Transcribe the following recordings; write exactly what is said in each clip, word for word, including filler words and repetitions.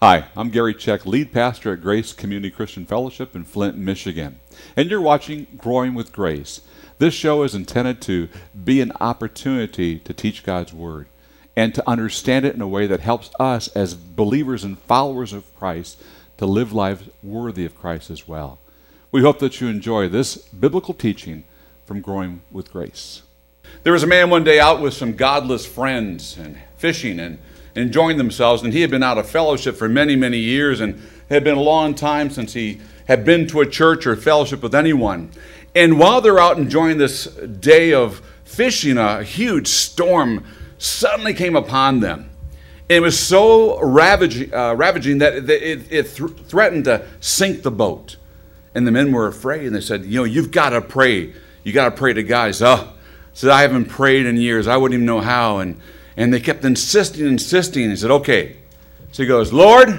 Hi, I'm Gary Check, lead pastor at Grace Community Christian Fellowship in Flint, Michigan. And you're watching Growing with Grace. This show is intended to be an opportunity to teach God's Word and to understand it in a way that helps us as believers and followers of Christ to live lives worthy of Christ as well. We hope that you enjoy this biblical teaching from Growing with Grace. There was a man one day out with some godless friends and fishing and enjoying themselves, and he had been out of fellowship for many, many years, and it had been a long time since he had been to a church or fellowship with anyone. And while they're out enjoying this day of fishing, a huge storm suddenly came upon them. And it was so ravaging, uh, ravaging that it, it, it th- threatened to sink the boat. And the men were afraid, and they said, you know, you've got to pray. You got to pray to God. He said, oh, said, I haven't prayed in years. I wouldn't even know how. And And they kept insisting, insisting. He said, okay. So he goes, Lord,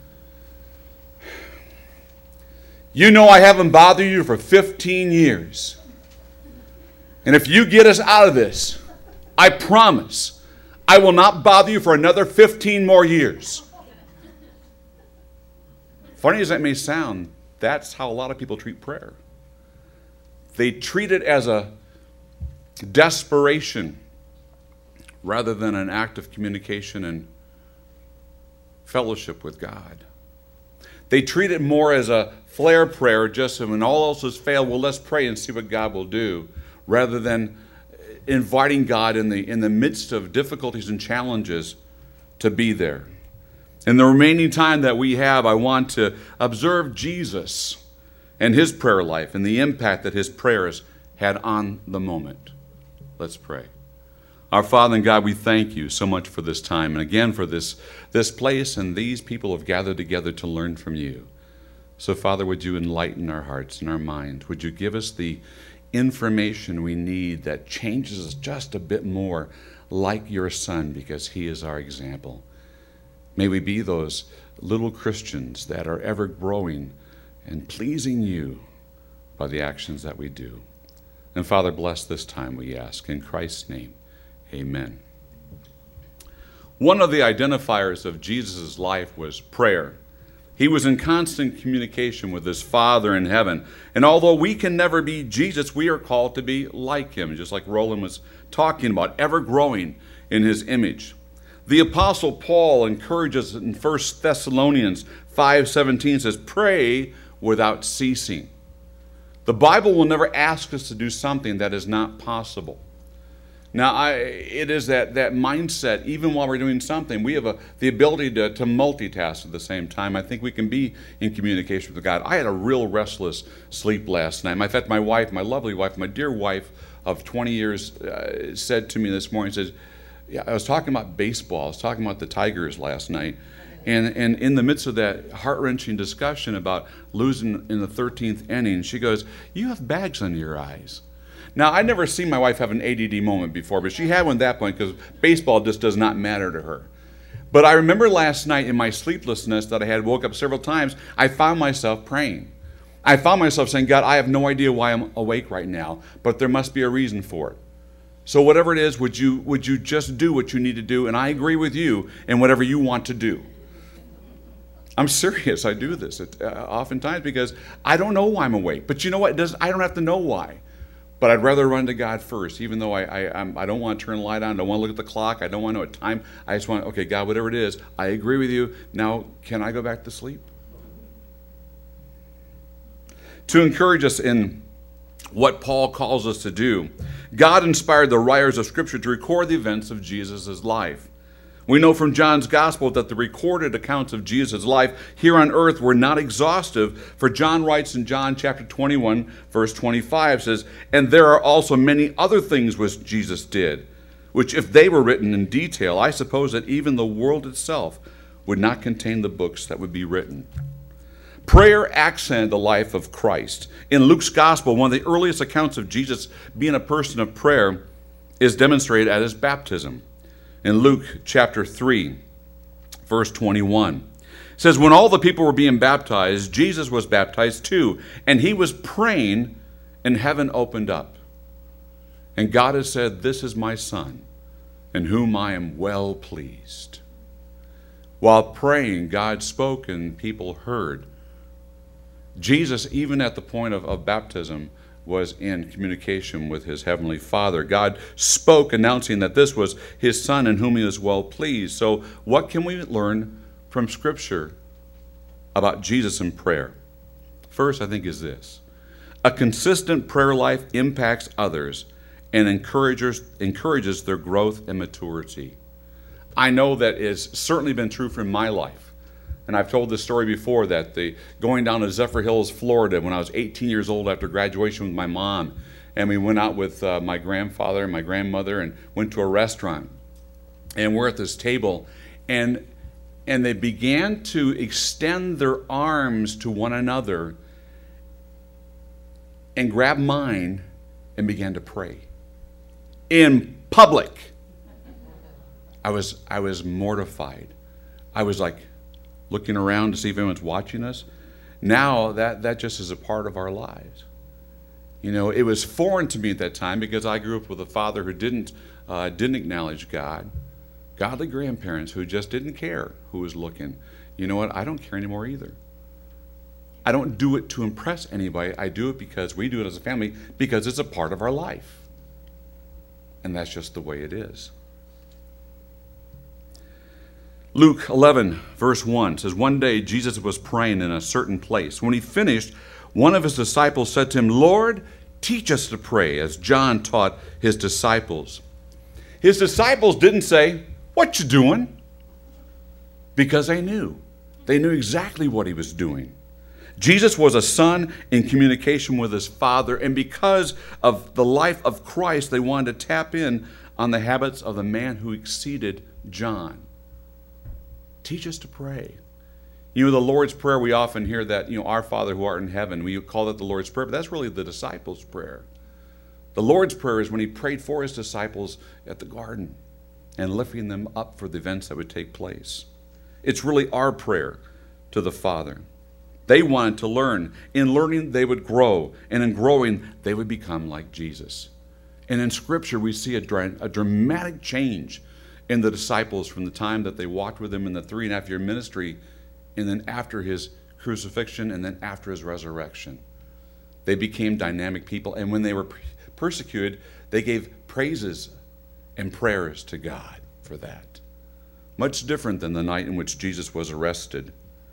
you know I haven't bothered you for fifteen years. And if you get us out of this, I promise I will not bother you for another fifteen more years. Funny as that may sound, that's how a lot of people treat prayer. They treat it as a desperation rather than an act of communication and fellowship with God. They treat it more as a flare prayer, just when all else has failed, well, let's pray and see what God will do, rather than inviting God in the, in the midst of difficulties and challenges to be there. In the remaining time that we have, I want to observe Jesus and his prayer life and the impact that his prayers had on the moment. Let's pray. Our Father and God, we thank you so much for this time and again for this, this place and these people have gathered together to learn from you. So, Father, would you enlighten our hearts and our minds? Would you give us the information we need that changes us just a bit more like your Son, because he is our example. May we be those little Christians that are ever growing and pleasing you by the actions that we do. And, Father, bless this time, we ask. In Christ's name. Amen. One of the identifiers of Jesus' life was prayer. He was in constant communication with his Father in heaven. And although we can never be Jesus, we are called to be like him, just like Roland was talking about, ever growing in his image. The Apostle Paul encourages in First Thessalonians five seventeen, says, pray without ceasing. The Bible will never ask us to do something that is not possible. Now, I, it is that, that mindset, even while we're doing something, we have a, the ability to, to multitask at the same time. I think we can be in communication with God. I had a real restless sleep last night. In fact, my wife, my lovely wife, my dear wife of twenty years, uh, said to me this morning, says, yeah, I was talking about baseball. I was talking about the Tigers last night. And, and in the midst of that heart-wrenching discussion about losing in the thirteenth inning, she goes, you have bags under your eyes. Now, I'd never seen my wife have an A D D moment before, but she had one at that point because baseball just does not matter to her. But I remember last night in my sleeplessness that I had woke up several times, I found myself praying. I found myself saying, God, I have no idea why I'm awake right now, but there must be a reason for it. So whatever it is, would you, would you just do what you need to do? And I agree with you in whatever you want to do. I'm serious. I do this uh, oftentimes because I don't know why I'm awake. But you know what? It does, I don't have to know why. But I'd rather run to God first, even though I I, I'm, I don't want to turn the light on, I don't want to look at the clock, I don't want to know what time. I just want, okay, God, whatever it is, I agree with you. Now, can I go back to sleep? To encourage us in what Paul calls us to do, God inspired the writers of Scripture to record the events of Jesus' life. We know from John's Gospel that the recorded accounts of Jesus' life here on earth were not exhaustive, for John writes in John chapter twenty-one, verse twenty-five, says, and there are also many other things which Jesus did, which if they were written in detail, I suppose that even the world itself would not contain the books that would be written. Prayer accented the life of Christ. In Luke's Gospel, one of the earliest accounts of Jesus being a person of prayer is demonstrated at his baptism. In Luke chapter three, verse twenty-one, it says, when all the people were being baptized, Jesus was baptized too, and he was praying, and heaven opened up. And God has said, this is my Son, in whom I am well pleased. While praying, God spoke and people heard. Jesus, even at the point of, of baptism, was in communication with his heavenly Father. God spoke, announcing that this was his Son in whom he was well pleased. So what can we learn from Scripture about Jesus and prayer? First, I think, is this. A consistent prayer life impacts others and encourages, encourages their growth and maturity. I know that it's certainly been true for my life. And I've told this story before, that the going down to Zephyr Hills, Florida, when I was eighteen years old after graduation with my mom, and we went out with uh, my grandfather and my grandmother and went to a restaurant. And we're at this table, and, and they began to extend their arms to one another and grab mine and began to pray in public. I was I was mortified. I was like looking around to see if anyone's watching us. Now that that just is a part of our lives. You know, it was foreign to me at that time because I grew up with a father who didn't uh, didn't acknowledge God, godly grandparents who just didn't care who was looking. You know what? I don't care anymore either. I don't do it to impress anybody. I do it because we do it as a family, because it's a part of our life. And that's just the way it is. Luke eleven, verse one says, one day Jesus was praying in a certain place. When he finished, one of his disciples said to him, Lord, teach us to pray, as John taught his disciples. His disciples didn't say, what you doing? Because they knew. They knew exactly what he was doing. Jesus was a son in communication with his Father, and because of the life of Christ, they wanted to tap in on the habits of the man who exceeded John. Teach us to pray. You know, the Lord's Prayer, we often hear that, you know, our Father who art in heaven, we call that the Lord's Prayer, but that's really the disciples' prayer. The Lord's Prayer is when he prayed for his disciples at the garden and lifting them up for the events that would take place. It's really our prayer to the Father. They wanted to learn. In learning, they would grow. And in growing, they would become like Jesus. And in Scripture, we see a, dra- a dramatic change in the disciples from the time that they walked with him in the three and a half year ministry, and then after his crucifixion, and then after his resurrection. They became dynamic people. And when they were persecuted, they gave praises and prayers to God for that. Much different than the night in which Jesus was arrested.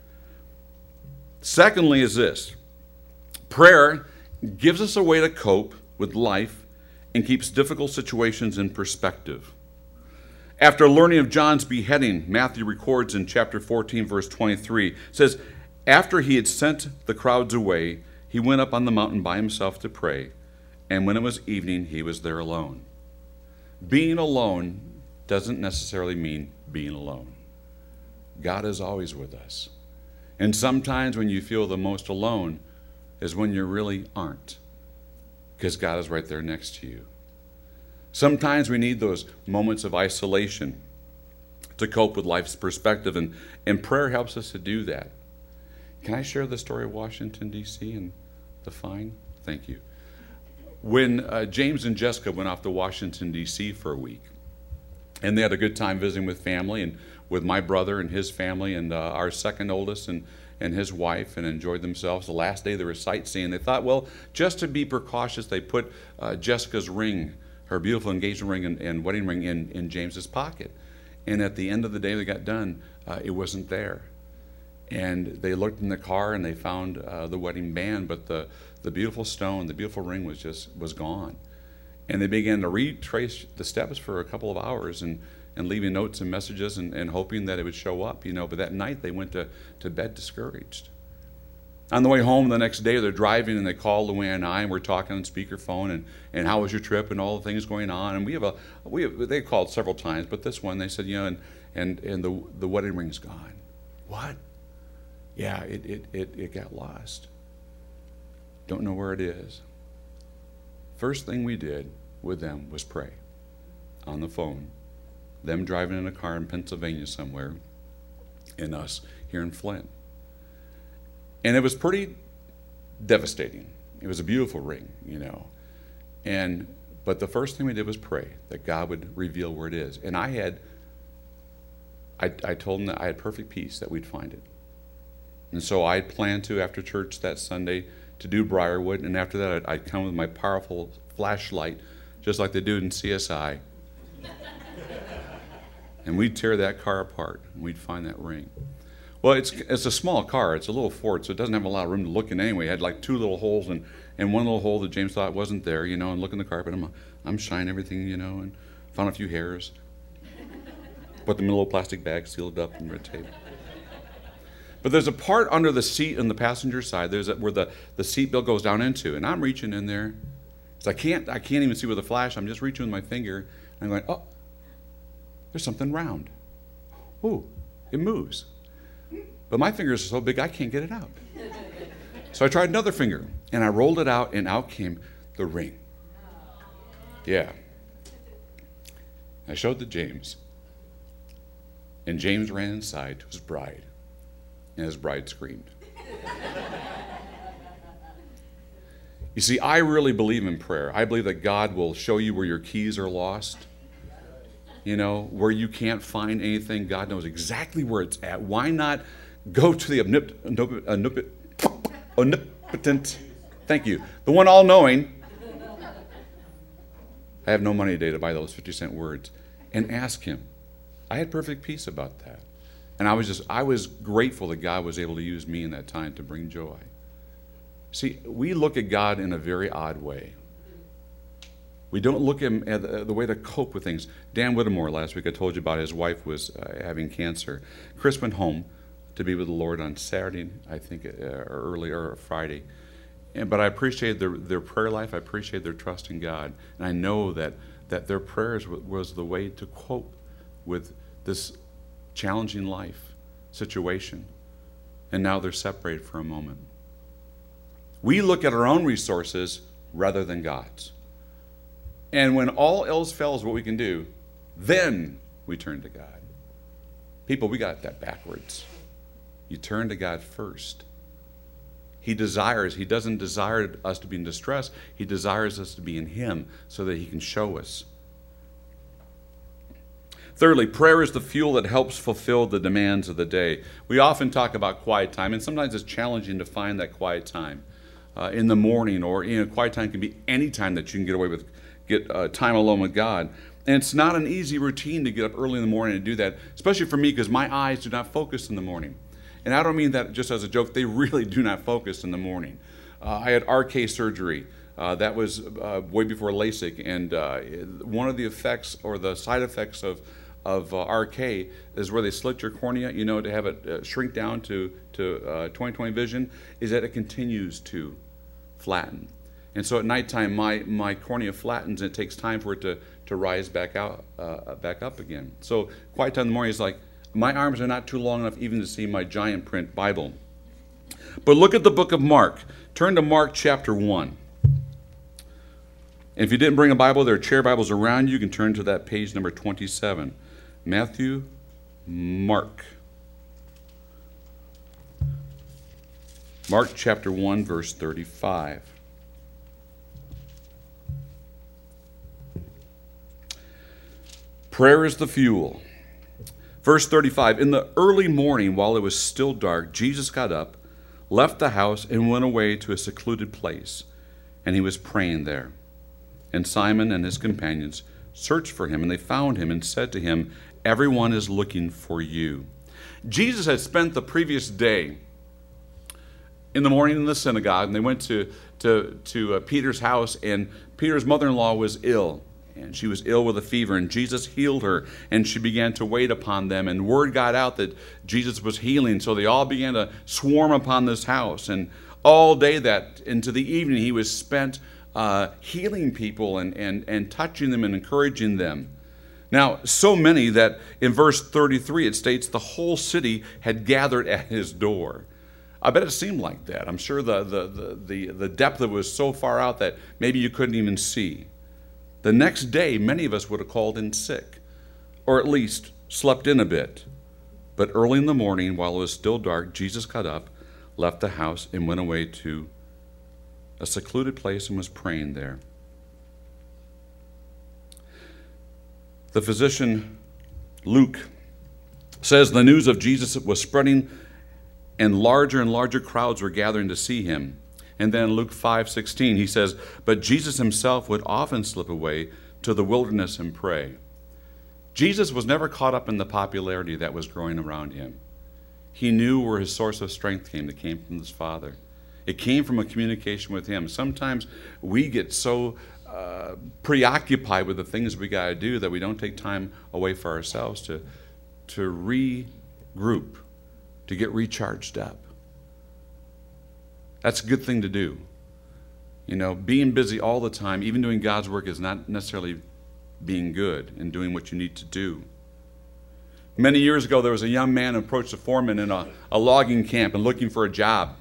Secondly is this. Prayer gives us a way to cope with life and keeps difficult situations in perspective. After learning of John's beheading, Matthew records in chapter fourteen, verse twenty-three, it says, after he had sent the crowds away, he went up on the mountain by himself to pray, and when it was evening, he was there alone. Being alone doesn't necessarily mean being alone. God is always with us. And sometimes when you feel the most alone is when you really aren't, because God is right there next to you. Sometimes we need those moments of isolation to cope with life's perspective, and, and prayer helps us to do that. Can I share the story of Washington, D C and the fine? Thank you. When uh, James and Jessica went off to Washington, D C for a week, and they had a good time visiting with family and with my brother and his family and uh, our second oldest and, and his wife, and enjoyed themselves. The last day they were sightseeing. They thought, well, just to be precautious, they put uh, Jessica's ring, her beautiful engagement ring and, and wedding ring, in, in James's pocket. And at the end of the day they got done, uh, it wasn't there. And they looked in the car and they found uh, the wedding band, but the, the beautiful stone, the beautiful ring was just was gone. And they began to retrace the steps for a couple of hours and, and leaving notes and messages and, and hoping that it would show up, you know. But that night they went to, to bed discouraged. On the way home the next day, they're driving and they call Luann and I, and we're talking on speakerphone, and, and how was your trip and all the things going on. And we have a we have, they called several times, but this one they said, you know, and and, and the the wedding ring's gone. What? Yeah, it, it, it, it got lost. Don't know where it is. First thing we did with them was pray on the phone. Them driving in a car in Pennsylvania somewhere, and us here in Flint. And it was pretty devastating. It was a beautiful ring, you know. And but the first thing we did was pray that God would reveal where it is. And I had I, I told him that I had perfect peace, that we'd find it. And so I planned to, after church that Sunday, to do Briarwood, and after that I'd, I'd come with my powerful flashlight, just like they do in C S I, and we'd tear that car apart, and we'd find that ring. Well, it's it's a small car. It's a little Ford, so it doesn't have a lot of room to look in anyway. It had like two little holes and, and one little hole that James thought wasn't there, you know, and look in the carpet. I'm, I'm shining everything, you know, and found a few hairs. Put them in a little plastic bag, sealed up in red tape. But there's a part under the seat on the passenger side. There's a, where the, the seat belt goes down into, and I'm reaching in there. So I can't I can't even see with a flash. I'm just reaching with my finger. And I'm going, oh, there's something round. Ooh, it moves. But my fingers are so big I can't get it out. So I tried another finger, and I rolled it out, and out came the ring. Yeah. I showed it to James. And James ran inside to his bride. And his bride screamed. You see, I really believe in prayer. I believe that God will show you where your keys are lost. You know, where you can't find anything. God knows exactly where it's at. Why not go to the omnipotent, omnipotent, omnipotent thank you, the one all-knowing. I have no money today to buy those fifty cent words. And ask him. I had perfect peace about that. And I was just, I was grateful that God was able to use me in that time to bring joy. See, we look at God in a very odd way. We don't look at him at the, the way to cope with things. Dan Whittemore, last week I told you about, his wife was uh, having cancer. Chris went home to be with the Lord on Saturday, I think, uh, or early or Friday. And, but I appreciate their, their prayer life. I appreciate their trust in God. And I know that, that their prayers w- was the way to cope with this challenging life situation. And now they're separated for a moment. We look at our own resources rather than God's. And when all else fails what we can do, then we turn to God. People, we got that backwards. You turn to God first. He desires, he doesn't desire us to be in distress. He desires us to be in him so that he can show us. Thirdly, prayer is the fuel that helps fulfill the demands of the day. We often talk about quiet time, and sometimes it's challenging to find that quiet time. Uh, in the morning, or you know, quiet time can be any time that you can get away with, get uh, time alone with God. And it's not an easy routine to get up early in the morning and do that, especially for me, because my eyes do not focus in the morning. And I don't mean that just as a joke. They really do not focus in the morning. Uh, I had R K surgery. Uh, that was uh, way before LASIK, and uh, one of the effects or the side effects of of uh, R K is where they slit your cornea, you know, to have it uh, shrink down to to uh, twenty twenty vision, is that it continues to flatten. And so at nighttime, my, my cornea flattens, and it takes time for it to, to rise back out, uh, back up again. So quiet time in the morning is like, my arms are not too long enough even to see my giant print Bible. But look at the book of Mark. Turn to Mark chapter one. And if you didn't bring a Bible, there are chair Bibles around you. You can turn to that page number twenty-seven. Matthew, Mark. Mark chapter one, verse thirty-five. Prayer is the fuel. Verse thirty-five, in the early morning, while it was still dark, Jesus got up, left the house, and went away to a secluded place, and he was praying there. And Simon and his companions searched for him, and they found him and said to him, everyone is looking for you. Jesus had spent the previous day in the morning in the synagogue, and they went to, to, to uh, Peter's house, and Peter's mother-in-law was ill, and she was ill with a fever, and Jesus healed her, and she began to wait upon them, and word got out that Jesus was healing, so they all began to swarm upon this house, and all day that into the evening he was spent uh, healing people and, and, and touching them and encouraging them. Now, so many that in verse thirty-three it states the whole city had gathered at his door. I bet it seemed like that. I'm sure the, the, the, the, the depth of it was so far out that maybe you couldn't even see. The next day, many of us would have called in sick, or at least slept in a bit. But early in the morning, while it was still dark, Jesus got up, left the house, and went away to a secluded place and was praying there. The physician Luke says the news of Jesus was spreading, and larger and larger crowds were gathering to see him. And then Luke five sixteen, he says, but Jesus himself would often slip away to the wilderness and pray. Jesus was never caught up in the popularity that was growing around him. He knew where his source of strength came. It came from his Father. It came from a communication with him. Sometimes we get so uh, preoccupied with the things we got to do that we don't take time away for ourselves to, to regroup, to get recharged up. That's a good thing to do. You know, being busy all the time, even doing God's work, is not necessarily being good and doing what you need to do. Many years ago, there was a young man who approached a foreman in a, a logging camp and looking for a job.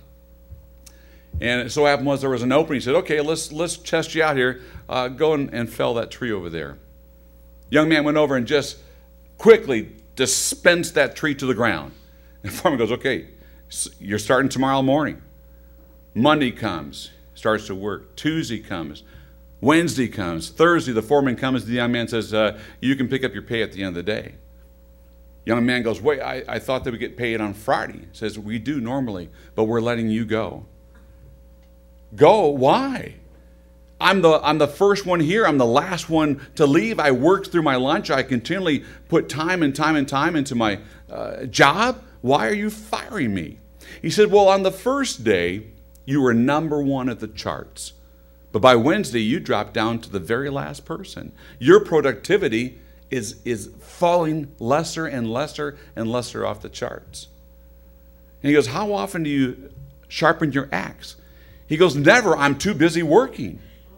And it so happened was there was an opening. He said, okay, let's let's test you out here. Uh, go and, and fell that tree over there. Young man went over and just quickly dispensed that tree to the ground. And the foreman goes, okay, you're starting tomorrow morning. Monday comes, starts to work. Tuesday comes. Wednesday comes. Thursday, the foreman comes. The young man says, uh, you can pick up your pay at the end of the day. Young man goes, wait, I, I thought that we get paid on Friday. He says, we do normally, but we're letting you go. Go? Why? I'm the, I'm the first one here. I'm the last one to leave. I worked through my lunch. I continually put time and time and time into my uh, job. Why are you firing me? He said, well, on the first day, you were number one at the charts. But by Wednesday, you dropped down to the very last person. Your productivity is, is falling lesser and lesser and lesser off the charts. And he goes, how often do you sharpen your axe? He goes, never. I'm too busy working.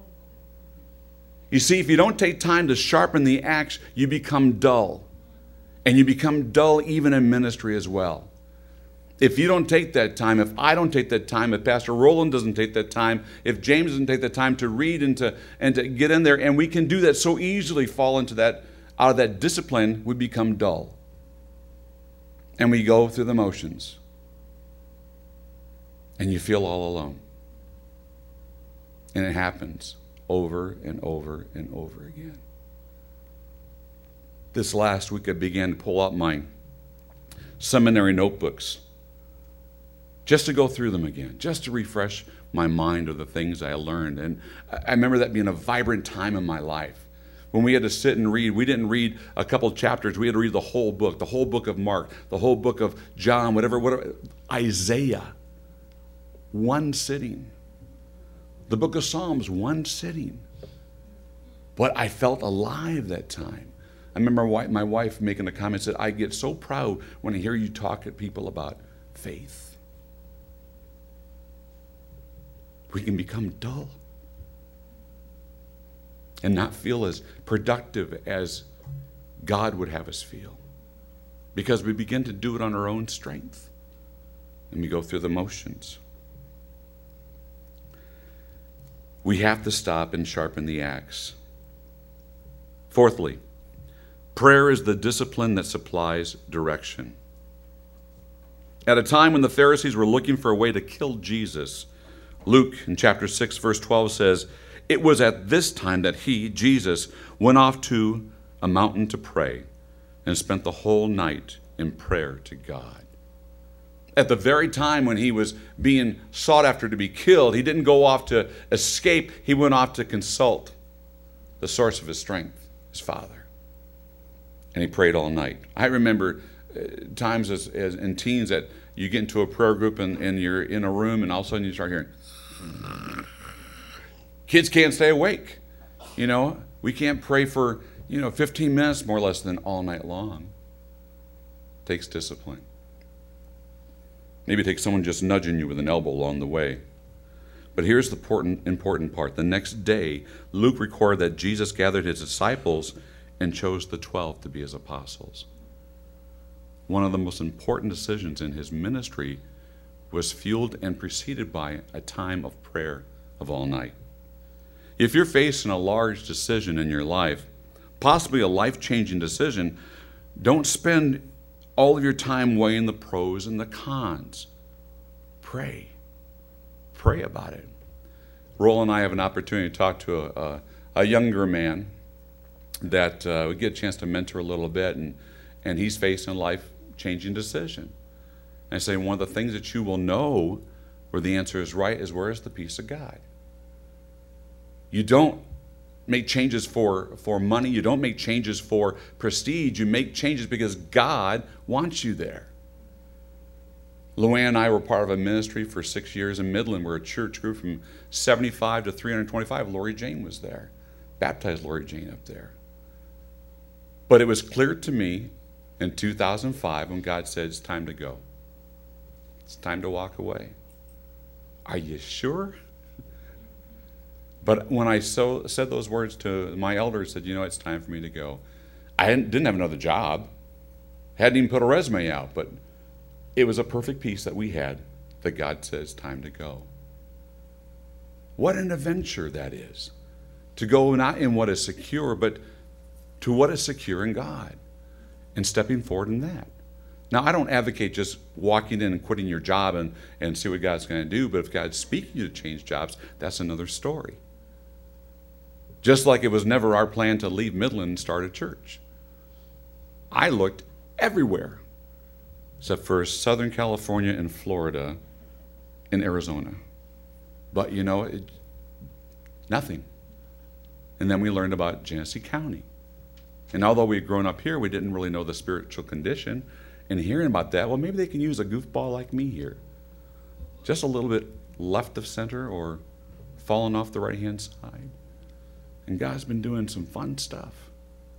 You see, if you don't take time to sharpen the axe, you become dull. And you become dull even in ministry as well. If you don't take that time, if I don't take that time, if Pastor Roland doesn't take that time, if James doesn't take that time to read and to, and to get in there, and we can do that so easily, fall into that, out of that discipline, we become dull. And we go through the motions. And you feel all alone. And it happens over and over and over again. This last week I began to pull out my seminary notebooks just to go through them again, just to refresh my mind of the things I learned. And I remember that being a vibrant time in my life. When we had to sit and read, we didn't read a couple chapters, we had to read the whole book, the whole book of Mark, the whole book of John, whatever, whatever, Isaiah, one sitting. The book of Psalms, one sitting. But I felt alive that time. I remember my wife making a comment, said, I get so proud when I hear you talk to people about faith. We can become dull and not feel as productive as God would have us feel because we begin to do it on our own strength and we go through the motions. We have to stop and sharpen the axe. Fourthly, prayer is the discipline that supplies direction. At a time when the Pharisees were looking for a way to kill Jesus, Luke in chapter six, verse twelve says, it was at this time that he, Jesus, went off to a mountain to pray and spent the whole night in prayer to God. At the very time when he was being sought after to be killed, he didn't go off to escape. He went off to consult the source of his strength, his Father. And he prayed all night. I remember uh, times as, as in teens that you get into a prayer group and, and you're in a room and all of a sudden you start hearing, kids can't stay awake. You know, we can't pray for, you know, fifteen minutes more or less than all night long. It takes discipline. Maybe it takes someone just nudging you with an elbow along the way. But here's the important, important part. The next day, Luke recorded that Jesus gathered his disciples and chose the twelve to be his apostles. One of the most important decisions in his ministry was fueled and preceded by a time of prayer of all night. If you're facing a large decision in your life, possibly a life-changing decision, don't spend all of your time weighing the pros and the cons. Pray. Pray about it. Roland and I have an opportunity to talk to a, a, a younger man that uh, we get a chance to mentor a little bit, and, and he's facing a life life-changing decision. And I say one of the things that you will know where the answer is right is, where is the peace of God? You don't make changes for, for money. You don't make changes for prestige. You make changes because God wants you there. Luann and I were part of a ministry for six years in Midland where a church grew from seventy-five to three hundred twenty-five. Lori Jane was there. Baptized Lori Jane up there. But it was clear to me in two thousand five when God said, it's time to go. It's time to walk away. Are you sure? But when I so, said those words to my elders, said, you know, it's time for me to go. I hadn't, didn't have another job. Hadn't even put a resume out, but it was a perfect peace that we had that God says, time to go. What an adventure that is. To go not in what is secure, but to what is secure in God and stepping forward in that. Now, I don't advocate just walking in and quitting your job and, and see what God's going to do, but if God's speaking you to change jobs, that's another story. Just like it was never our plan to leave Midland and start a church. I looked everywhere, except for Southern California and Florida and Arizona. But, you know, it, nothing. And then we learned about Genesee County. And although we had grown up here, we didn't really know the spiritual condition. And hearing about that, well, maybe they can use a goofball like me here. Just a little bit left of center or falling off the right-hand side. And God's been doing some fun stuff.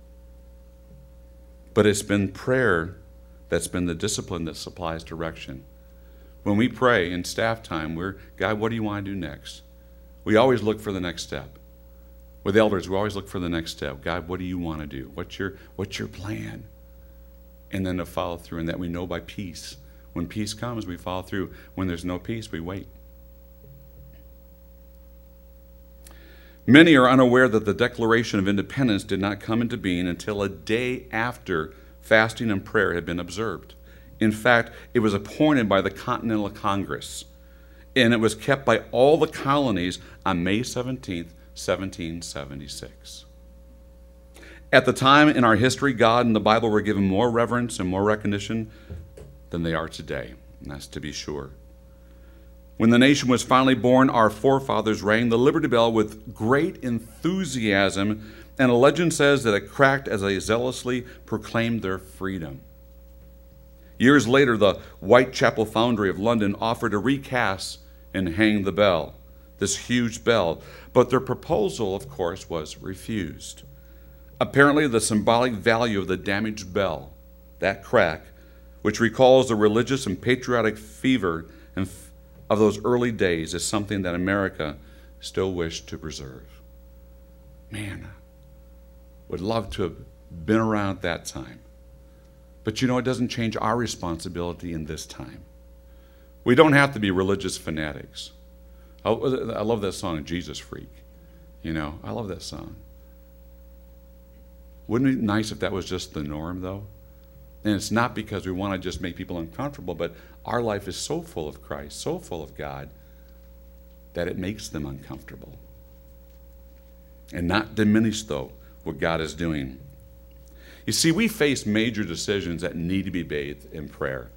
But it's been prayer that's been the discipline that supplies direction. When we pray in staff time, we're, God, what do you want to do next? We always look for the next step. With elders, we always look for the next step. God, what do you want to do? What's your, what's your plan? And then to follow through, and that we know by peace. When peace comes, we follow through. When there's no peace, we wait. Many are unaware that the Declaration of Independence did not come into being until a day after fasting and prayer had been observed. In fact, it was appointed by the Continental Congress, and it was kept by all the colonies on May seventeenth, seventeen seventy-six. At the time in our history, God and the Bible were given more reverence and more recognition than they are today, and that's to be sure. When the nation was finally born, our forefathers rang the Liberty Bell with great enthusiasm, and a legend says that it cracked as they zealously proclaimed their freedom. Years later, the Whitechapel Foundry of London offered to recast and hang the bell, this huge bell, but their proposal, of course, was refused. Apparently, the symbolic value of the damaged bell, that crack, which recalls the religious and patriotic fever and of those early days, is something that America still wished to preserve. Man, would love to have been around at that time. But you know, it doesn't change our responsibility in this time. We don't have to be religious fanatics. I, I love that song, Jesus Freak. You know, I love that song. Wouldn't it be nice if that was just the norm, though? And it's not because we want to just make people uncomfortable, but our life is so full of Christ, so full of God, that it makes them uncomfortable. And not diminish, though, what God is doing. You see, we face major decisions that need to be bathed in prayer.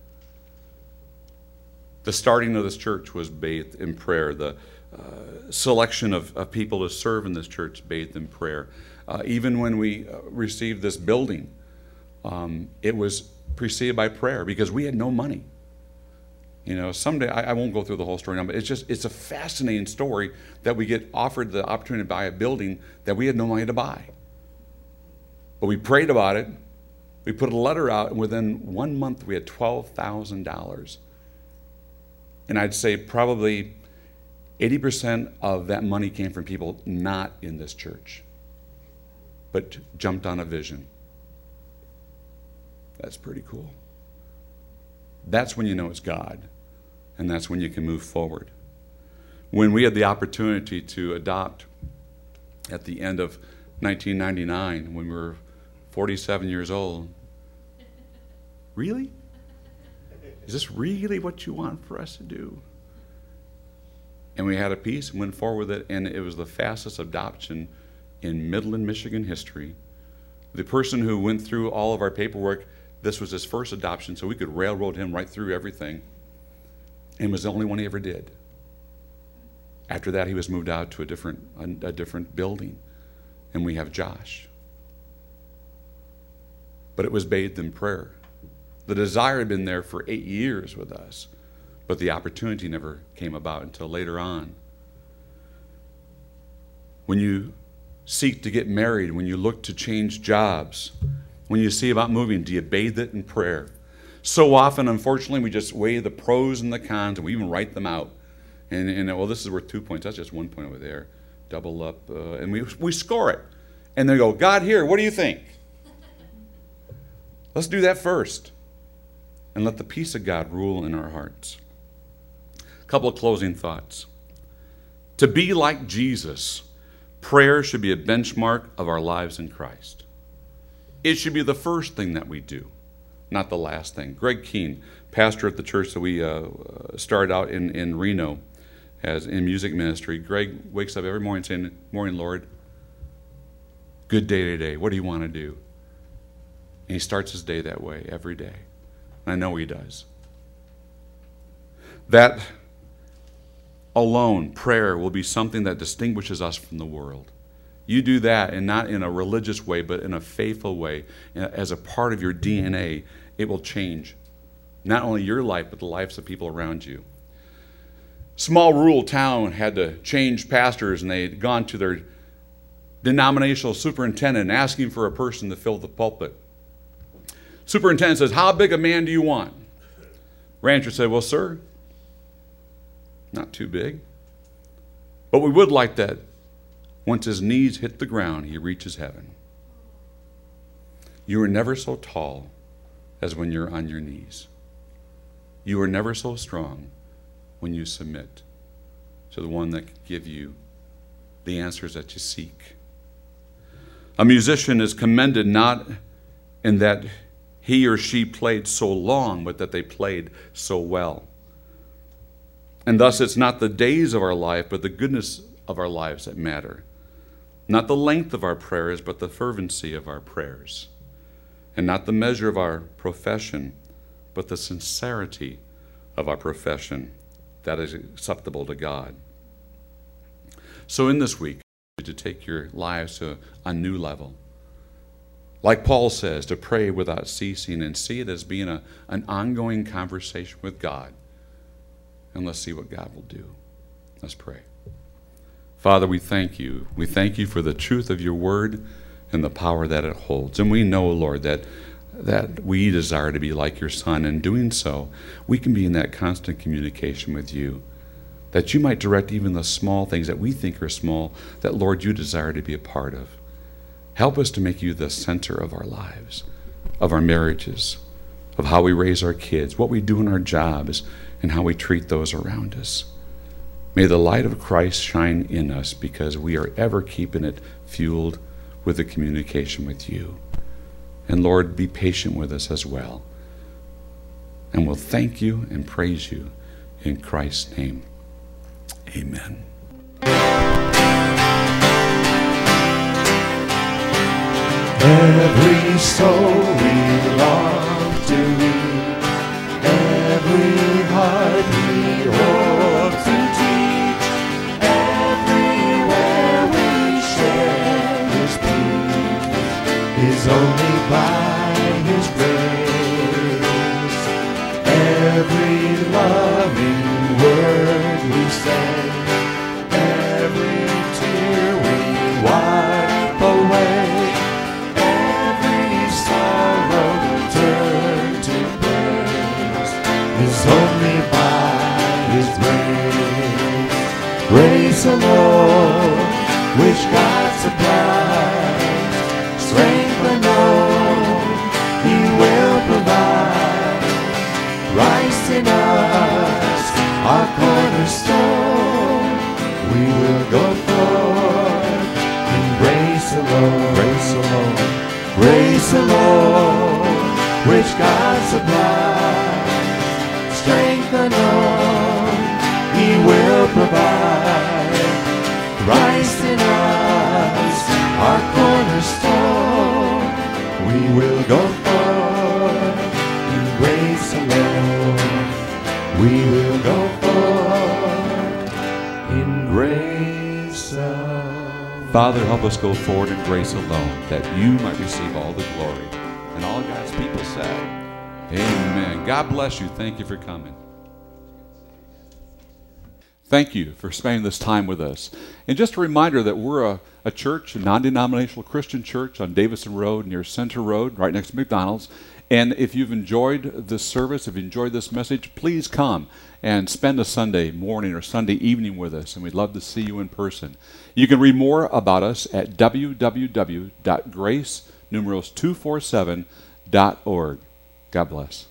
The starting of this church was bathed in prayer. The uh, selection of, of people to serve in this church bathed in prayer. Uh, even when we uh, received this building, um, it was preceded by prayer because we had no money. You know, someday, I, I won't go through the whole story now, but it's just, it's a fascinating story that we get offered the opportunity to buy a building that we had no money to buy. But we prayed about it. We put a letter out, and within one month, we had twelve thousand dollars. And I'd say probably eighty percent of that money came from people not in this church, but jumped on a vision. That's pretty cool. That's when you know it's God, and that's when you can move forward. When we had the opportunity to adopt at the end of nineteen ninety-nine, when we were forty-seven years old, really? Is this really what you want for us to do? And we had a piece and went forward with it, and it was the fastest adoption in Midland, Michigan history. The person who went through all of our paperwork This was his first adoption, so we could railroad him right through everything. And it was the only one he ever did. After that, he was moved out to a different, a, a different building. And we have Josh. But it was bathed in prayer. The desire had been there for eight years with us, but the opportunity never came about until later on. When you seek to get married, when you look to change jobs, when you see about moving, do you bathe it in prayer? So often, unfortunately, we just weigh the pros and the cons, and we even write them out. And, and well, this is worth two points. That's just one point over there. Double up. Uh, and we, we score it. And they go, God, here, what do you think? Let's do that first. And let the peace of God rule in our hearts. A couple of closing thoughts. To be like Jesus, prayer should be a benchmark of our lives in Christ. It should be the first thing that we do, not the last thing. Greg Keene, pastor at the church that we uh, started out in, in Reno as in music ministry. Greg wakes up every morning saying, "Morning, Lord, good day today. What do you want to do?" And he starts his day that way every day. And I know he does. That alone, prayer, will be something that distinguishes us from the world. You do that, and not in a religious way, but in a faithful way, as a part of your D N A, it will change not only your life, but the lives of people around you. Small rural town had to change pastors, and they had gone to their denominational superintendent asking for a person to fill the pulpit. Superintendent says, "How big a man do you want?" Rancher said, "Well, sir, not too big. But we would like that once his knees hit the ground, he reaches heaven." You are never so tall as when you're on your knees. You are never so strong when you submit to the one that can give you the answers that you seek. A musician is commended not in that he or she played so long, but that they played so well. And thus it's not the days of our life, but the goodness of our lives that matter. Not the length of our prayers, but the fervency of our prayers. And not the measure of our profession, but the sincerity of our profession that is acceptable to God. So in this week, to take your lives to a new level. Like Paul says, to pray without ceasing and see it as being a, an ongoing conversation with God. And let's see what God will do. Let's pray. Father, we thank you. We thank you for the truth of your word and the power that it holds. And we know, Lord, that, that we desire to be like your Son. And doing so, we can be in that constant communication with you. That you might direct even the small things that we think are small, that, Lord, you desire to be a part of. Help us to make you the center of our lives, of our marriages, of how we raise our kids, what we do in our jobs, and how we treat those around us. May the light of Christ shine in us because we are ever keeping it fueled with the communication with you. And Lord, be patient with us as well. And we'll thank you and praise you in Christ's name. Amen. Every soul belongs to you. Every heart we hope to teach. Everywhere we share His peace is only by His grace. Every loving word we say, every tear we wipe away, only by His grace. Grace alone, which God supplies. Strength alone, He will provide. Christ in us, our cornerstone. We will go forth in grace alone. Grace alone, grace alone, which God supplies. Strength alone, He will provide. Christ in us, our cornerstone. We will go forth we will go forth in grace alone. Father, help us go forward in grace alone, that you might receive all the glory. And all God's people said, amen. God bless you. Thank you for coming. Thank you for spending this time with us. And just a reminder that we're a, a church, a non-denominational Christian church on Davison Road near Center Road, right next to McDonald's. And if you've enjoyed this service, if you enjoyed this message, please come and spend a Sunday morning or Sunday evening with us, and we'd love to see you in person. You can read more about us at w w w dot grace numerals two forty-seven dot org. God bless.